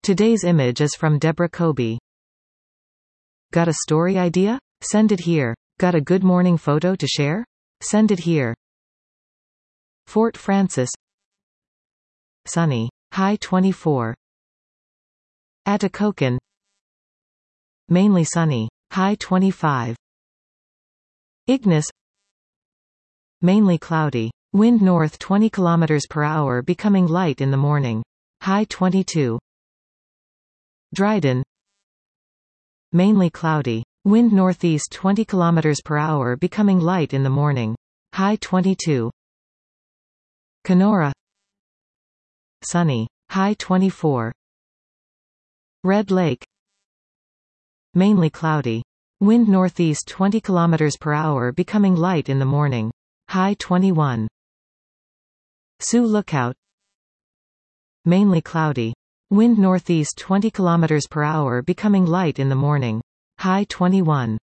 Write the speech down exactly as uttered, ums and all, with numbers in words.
Today's image is from Deborah Kobe. Got a story idea? Send it here. Got a good morning photo to share? Send it here. Fort Frances. Sunny. High twenty-four. Atikokan. Mainly sunny. High twenty-five. Ignis. Mainly cloudy. Wind north twenty kilometers per hour becoming light in the morning. High twenty-two. Dryden. Mainly cloudy. Wind northeast twenty kilometers per hour becoming light in the morning. High twenty-two. Kenora. Sunny. High twenty-four. Red Lake. Mainly cloudy. Wind northeast twenty kilometers per hour becoming light in the morning. High twenty-one. Sioux Lookout. Mainly cloudy. Wind northeast twenty kilometers per hour becoming light in the morning. High twenty-one.